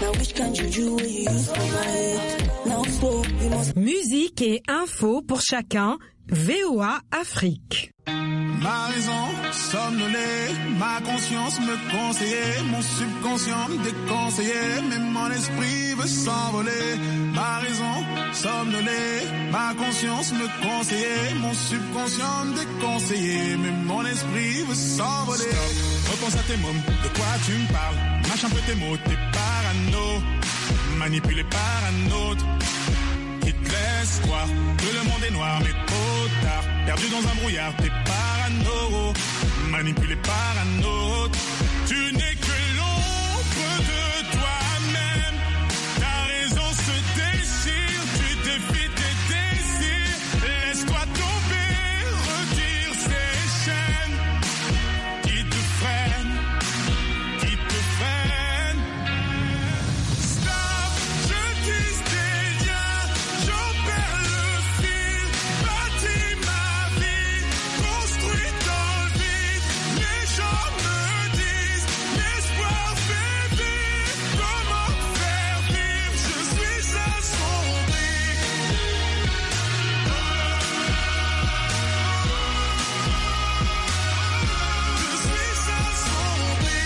Musique et info pour chacun, VOA Afrique. Ma raison somnolée, ma conscience me conseillait, mon subconscient me déconseillait, mais mon esprit veut s'envoler. Ma raison somnolée, ma conscience me conseillait, mon subconscient me déconseillait, mais mon esprit veut s'envoler. Stop, repense à tes mots, de quoi tu me parles? Mâche un peu tes mots, t'es parano, manipulé par un autre. Qui te laisse croire que le monde est noir, mais trop tard. Perdu dans un brouillard, t'es parano, manipulé par un autre. Tu n'es que l'ombre de toi-même. Ta raison se déchire, tu défies tes désirs. Laisse-toi tomber, retire ces chaînes qui te freinent, qui te freinent. Stop, je tisse des liens, j'en perds le fil, bâtis ma vie, construit dans le vide. Les gens me disent, l'espoir fait vivre, comment faire vivre, je suis assombri. Je suis assombri.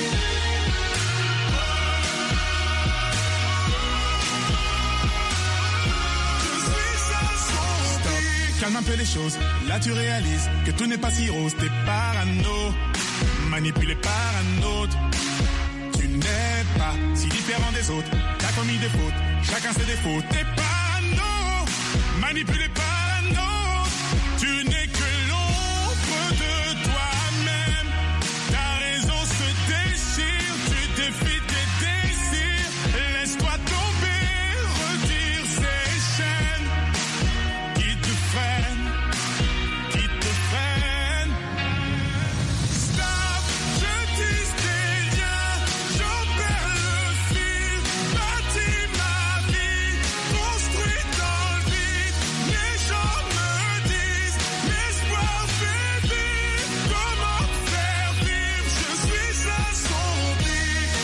Stop, calme un peu les choses, là tu réalises que tout n'est pas si rose, t'es parano, manipulé par un autre. Tu n'es pas si différent des autres, t'as commis des fautes, chacun ses défauts, t'es parano, manipulé par un autre. Tu n'es que l'ombre de toi-même, ta raison se déchire, tu défies tes désirs. Laisse-toi tomber, retire ces chaînes qui te freinent, qui te freinent. Stop, je tisse des liens, j'en perds le fil, bâtis ma vie, construit dans le vide. Les gens me disent, l'espoir fait vivre, comment faire vivre, je suis assombri.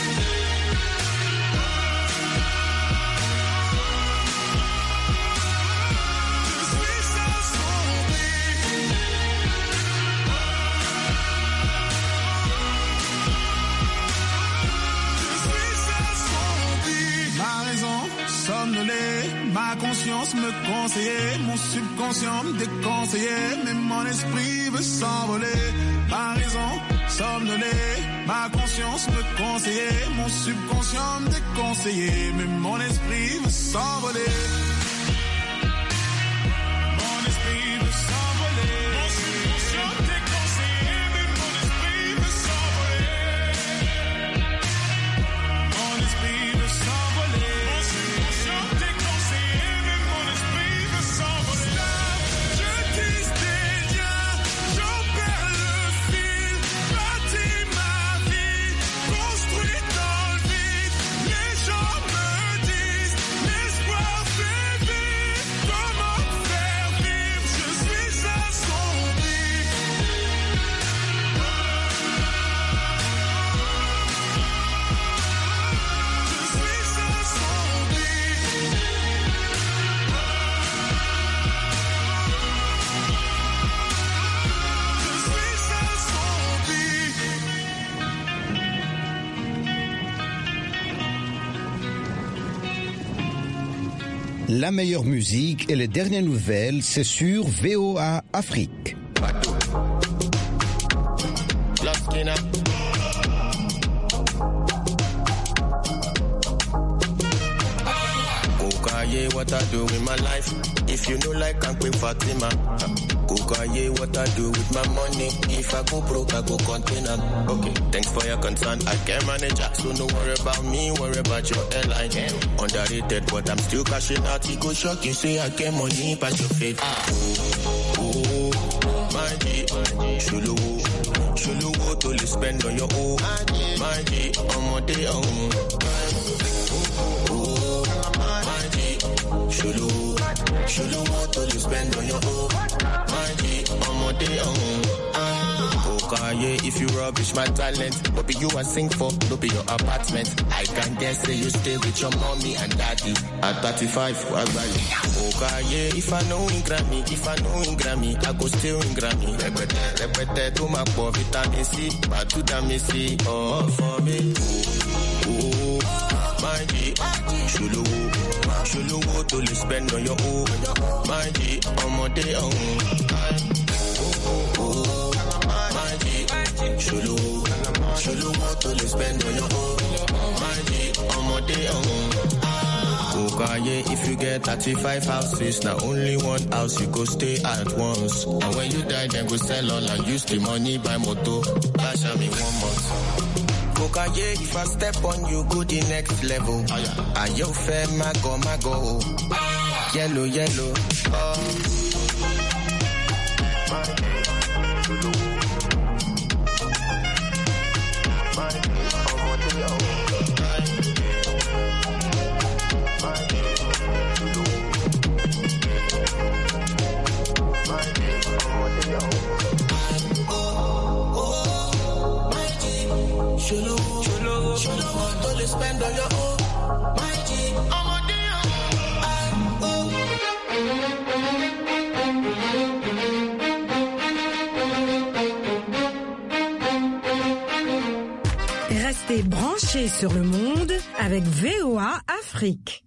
Je suis assombri. Je suis assombri. Ma raison somnolée, ma conscience me conseillait, mon subconscient me déconseillait, mais mon esprit veut s'envoler. Ma raison somnolée, ma conscience me conseillait, mon subconscient me déconseillait, mais mon esprit veut s'envoler. Mon esprit veut s'envoler. Mon subconscient déconseillé, mais mon esprit veut s'envoler. Mon esprit veut s'envoler. Mon subconscient déconseillé, mais mon esprit veut s'envoler. Je tisse des liens, j'en perds le fil, bâtis ma vie, construit dans le vide. Les gens me disent, l'espoir fait vivre, comment faire vivre, je suis assombri. Je suis assombri. Je suis assombri. La meilleure musique et les dernières nouvelles, c'est sur VOA Afrique. Kukaye, what I do with my life. If you know like Uncle Fatima. Kukaye, what I do with my money. If I go broke, I go container. Okay, thanks for your concern. I can manage it. So no worry about me, worry about your airline. Underrated, but I'm still cashing out. It go shock you, say I get money, pass your faith. Oh, my G, Shulu, to spend on your own. My G, on my day, Shulu, what do you spend on your own? My G, on my day, Okay, if you rubbish my talent, don't be you I sing for, don't be your apartment. I can guess say you stay with your mommy and daddy. At 35, okay, if I know in Grammy, I go still in Grammy. Repete to my poor vitamin C, but to the C, oh for me. Oh, my G, Shulu, to le spend on your own. My G, on my day on. Oh, my G, Shulu, to le spend on your own. My G, on my day on. Okay, if you get 35 houses, now only one house you go stay at once. And when you die, then go sell all and use the money buy motor. Cash me 1 month. Okay, if I step on you, go the next level. Are you fair, mago? Yellow, oh. Shulu, don't spend on your own. My G, I'm a Restez branchés sur le monde avec VOA Afrique.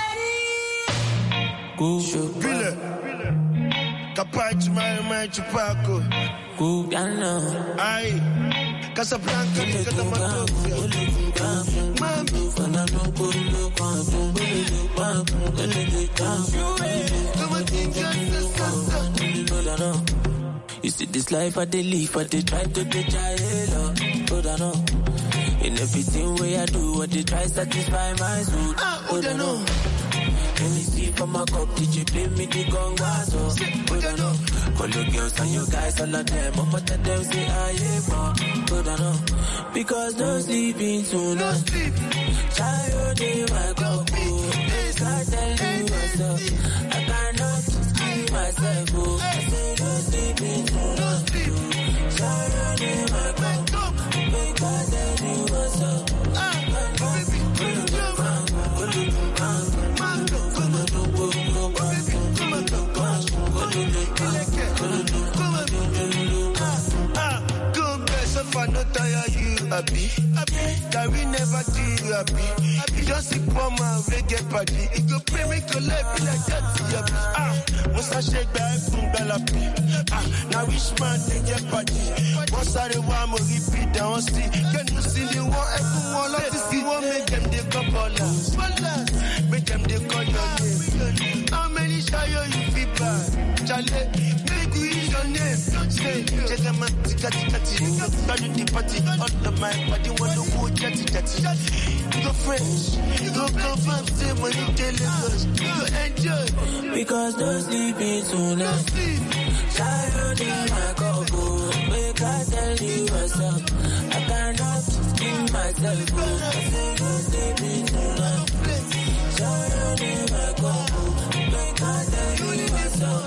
Casablanca, you see this life I dey live, but they try to get child. Hold on, in everything way I do, what they try satisfy my soul. Hold on, let me see from my cup, did you play me the congas? Hold on, call your girls and your guys, all of them, I'ma tell them say I am on. Hold on, because no sleeping soon. No sleep. Child, they my cup, I tell you what's up. I cannot keep myself, I say no sleeping soon. No sleep. Child, they my cup, I tell you what's up. I no tire you happy. That we never do you happy. You just see poor man, we get party. It go pay me to life like that. Once I shake back, boom, galapi. Now which man they get party? Once I the one more repeat, don't see. Can you see the one everyone like to see? One make them they couple last. Make them they call your name. How many shy you feel bad? Charlie, make we your name. Say, check them out, tika. Started the party, all of my body want to go jetty. Go fresh, go confirm, say when you tell us, go enjoy. Because no sleeping tonight. Child in my coco, make I tell you what's up. I cannot keep myself, I say no sleeping tonight. Child in my coco, make I tell you what's up.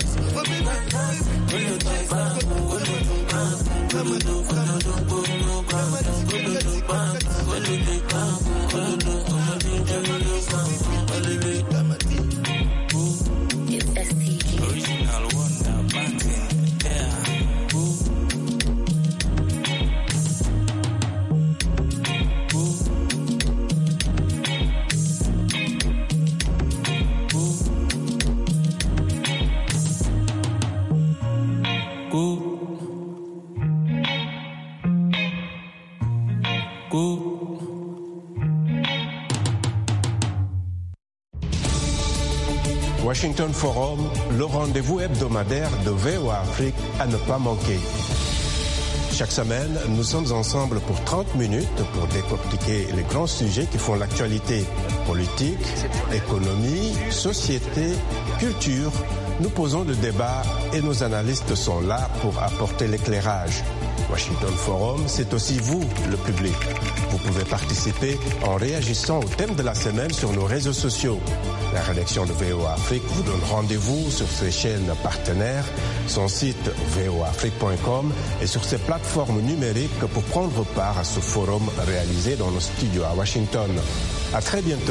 Washington Forum, le rendez-vous hebdomadaire de VOA Afrique à ne pas manquer. Chaque semaine, nous sommes ensemble pour 30 minutes pour décortiquer les grands sujets qui font l'actualité politique, économie, société, culture. Nous posons le débat et nos analystes sont là pour apporter l'éclairage. Washington Forum, c'est aussi vous, le public. Vous pouvez participer en réagissant au thème de la semaine sur nos réseaux sociaux. La rédaction de VOA Afrique vous donne rendez-vous sur ses chaînes partenaires, son site voaafrique.com et sur ses plateformes numériques pour prendre part à ce forum réalisé dans nos studios à Washington. À très bientôt.